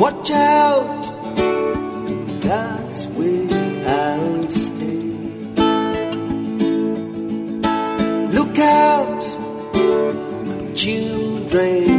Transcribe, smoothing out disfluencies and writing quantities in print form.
Watch out, that's where I'll stay. Look out, my children